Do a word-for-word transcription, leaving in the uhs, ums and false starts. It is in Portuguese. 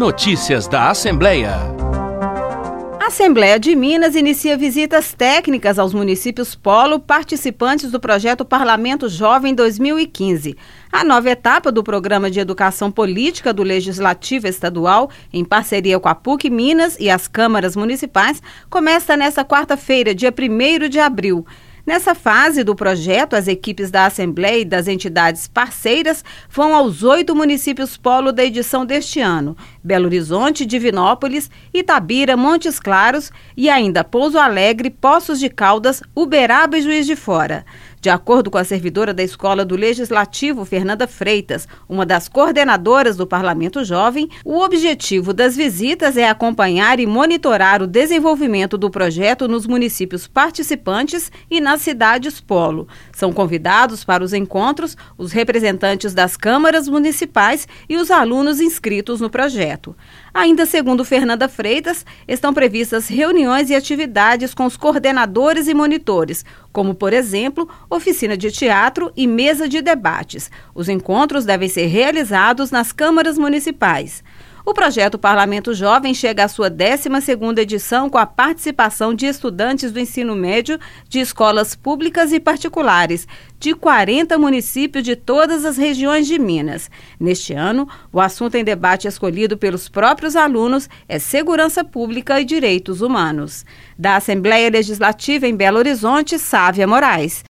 Notícias da Assembleia. A Assembleia de Minas inicia visitas técnicas aos municípios polo participantes do projeto Parlamento Jovem dois mil e quinze. A nova etapa do Programa de Educação Política do Legislativo Estadual, em parceria com a P U C Minas e as câmaras municipais, começa nesta quarta-feira, dia primeiro de abril. Nessa fase do projeto, as equipes da Assembleia e das entidades parceiras vão aos oito municípios polo da edição deste ano: Belo Horizonte, Divinópolis, Itabira, Montes Claros e ainda Pouso Alegre, Poços de Caldas, Uberaba e Juiz de Fora. De acordo com a servidora da Escola do Legislativo, Fernanda Freitas, uma das coordenadoras do Parlamento Jovem, o objetivo das visitas é acompanhar e monitorar o desenvolvimento do projeto nos municípios participantes e nas cidades polo. São convidados para os encontros os representantes das câmaras municipais e os alunos inscritos no projeto. Ainda segundo Fernanda Freitas, estão previstas reuniões e atividades com os coordenadores e monitores, como, por exemplo, oficina de teatro e mesa de debates. Os encontros devem ser realizados nas câmaras municipais. O projeto Parlamento Jovem chega à sua décima segunda edição com a participação de estudantes do ensino médio de escolas públicas e particulares, de quarenta municípios de todas as regiões de Minas. Neste ano, o assunto em debate escolhido pelos próprios alunos é segurança pública e direitos humanos. Da Assembleia Legislativa em Belo Horizonte, Sávia Moraes.